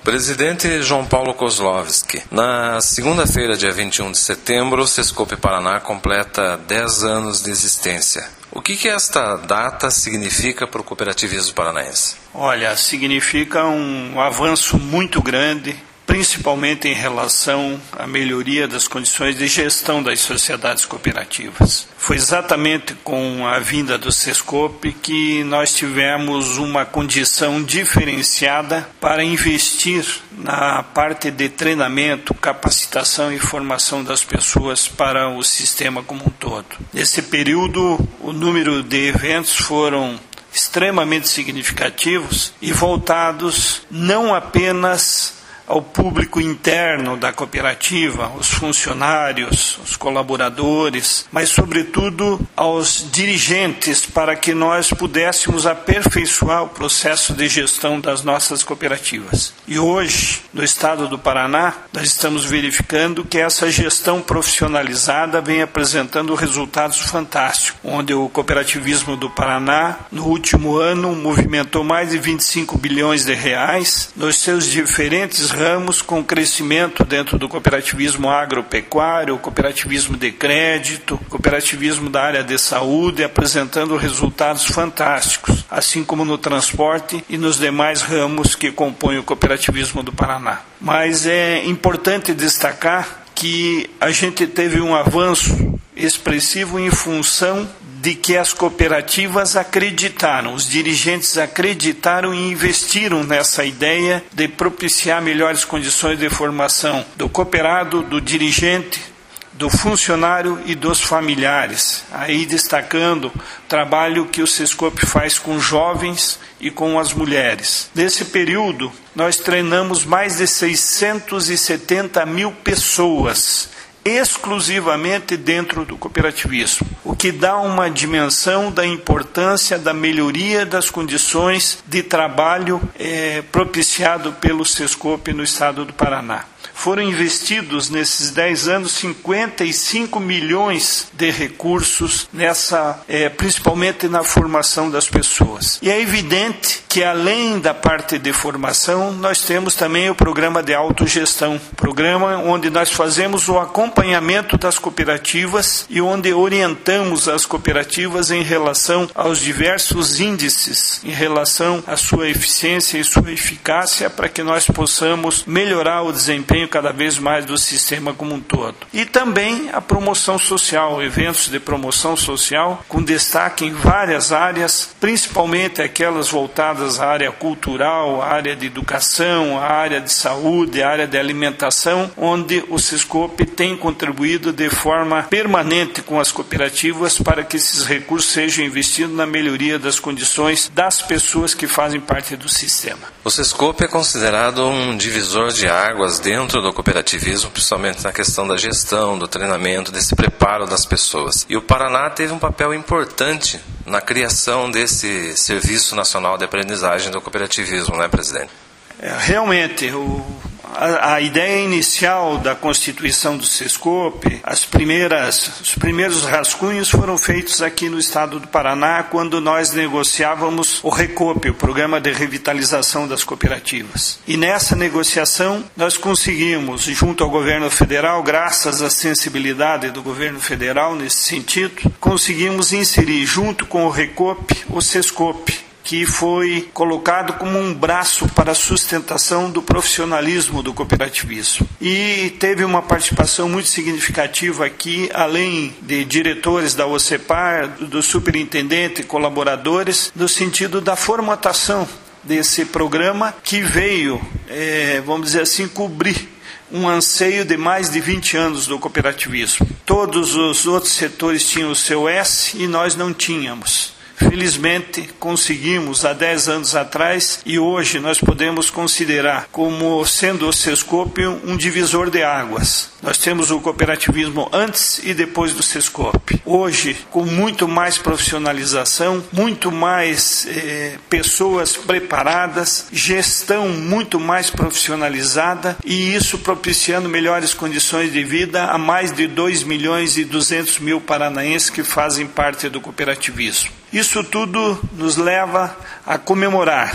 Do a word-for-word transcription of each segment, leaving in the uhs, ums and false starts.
Presidente João Paulo Kozlowski, na segunda-feira, dia vinte e um de setembro, o Sescope Paraná completa dez anos de existência. O que, que esta data significa para o cooperativismo paranaense? Olha, significa um avanço muito grande, principalmente em relação à melhoria das condições de gestão das sociedades cooperativas. Foi exatamente com a vinda do Sescope que nós tivemos uma condição diferenciada para investir na parte de treinamento, capacitação e formação das pessoas para o sistema como um todo. Nesse período, o número de eventos foram extremamente significativos e voltados não apenas ao público interno da cooperativa, os funcionários, os colaboradores, mas sobretudo aos dirigentes, para que nós pudéssemos aperfeiçoar o processo de gestão das nossas cooperativas. E hoje, no estado do Paraná, nós estamos verificando que essa gestão profissionalizada vem apresentando resultados fantásticos, onde o cooperativismo do Paraná, no último ano, movimentou mais de vinte e cinco bilhões de reais nos seus diferentes ramos, com crescimento dentro do cooperativismo agropecuário, cooperativismo de crédito, cooperativismo da área de saúde, apresentando resultados fantásticos, assim como no transporte e nos demais ramos que compõem o cooperativismo do Paraná. Mas é importante destacar que a gente teve um avanço expressivo em função de que as cooperativas acreditaram, os dirigentes acreditaram e investiram nessa ideia de propiciar melhores condições de formação do cooperado, do dirigente, do funcionário e dos familiares. Aí destacando o trabalho que o Sescope faz com jovens e com as mulheres. Nesse período, nós treinamos mais de seiscentos e setenta mil pessoas, exclusivamente dentro do cooperativismo, o que dá uma dimensão da importância da melhoria das condições de trabalho eh, propiciado pelo Sescope no estado do Paraná. Foram investidos nesses dez anos cinquenta e cinco milhões de recursos, nessa, eh, principalmente na formação das pessoas. E é evidente que, além da parte de formação, nós temos também o programa de autogestão, programa onde nós fazemos o acompanhamento das cooperativas e onde orientamos as cooperativas em relação aos diversos índices, em relação à sua eficiência e sua eficácia, para que nós possamos melhorar o desempenho cada vez mais do sistema como um todo. E também a promoção social, eventos de promoção social, com destaque em várias áreas, principalmente aquelas voltadas à área cultural, à área de educação, à área de saúde, à área de alimentação, onde o Sescope tem contribuído de forma permanente com as cooperativas para que esses recursos sejam investidos na melhoria das condições das pessoas que fazem parte do sistema. O Sescope é considerado um divisor de águas dentro do cooperativismo, principalmente na questão da gestão, do treinamento, desse preparo das pessoas. E o Paraná teve um papel importante na criação desse Serviço Nacional de Aprendizagem do Cooperativismo, não é, presidente? É, realmente, o... A, a ideia inicial da constituição do Sescope, as primeiras, os primeiros rascunhos foram feitos aqui no estado do Paraná, quando nós negociávamos o RECOP, o Programa de Revitalização das Cooperativas. E nessa negociação nós conseguimos, junto ao governo federal, graças à sensibilidade do governo federal nesse sentido, conseguimos inserir junto com o RECOP o Sescope, que foi colocado como um braço para a sustentação do profissionalismo do cooperativismo. E teve uma participação muito significativa aqui, além de diretores da OCEPAR, do superintendente e colaboradores, no sentido da formatação desse programa que veio, é, vamos dizer assim, cobrir um anseio de mais de vinte anos do cooperativismo. Todos os outros setores tinham o seu S e nós não tínhamos. Felizmente conseguimos há dez anos atrás, e hoje nós podemos considerar como sendo o Sescope um divisor de águas. Nós temos o cooperativismo antes e depois do Sescope. Hoje, com muito mais profissionalização, muito mais eh, pessoas preparadas, gestão muito mais profissionalizada, e isso propiciando melhores condições de vida a mais de dois milhões e duzentos mil paranaenses que fazem parte do cooperativismo. Isso tudo nos leva a comemorar,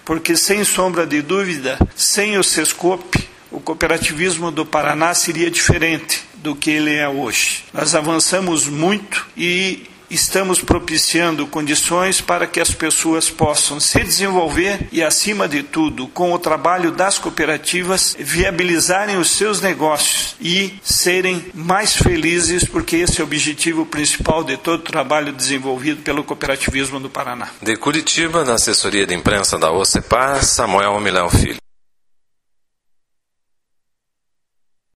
porque, sem sombra de dúvida, sem o Sescope, o cooperativismo do Paraná seria diferente do que ele é hoje. Nós avançamos muito e estamos propiciando condições para que as pessoas possam se desenvolver e, acima de tudo, com o trabalho das cooperativas, viabilizarem os seus negócios e serem mais felizes, porque esse é o objetivo principal de todo o trabalho desenvolvido pelo cooperativismo do Paraná. De Curitiba, da assessoria de imprensa da OCEPAR, Samuel Milão Filho.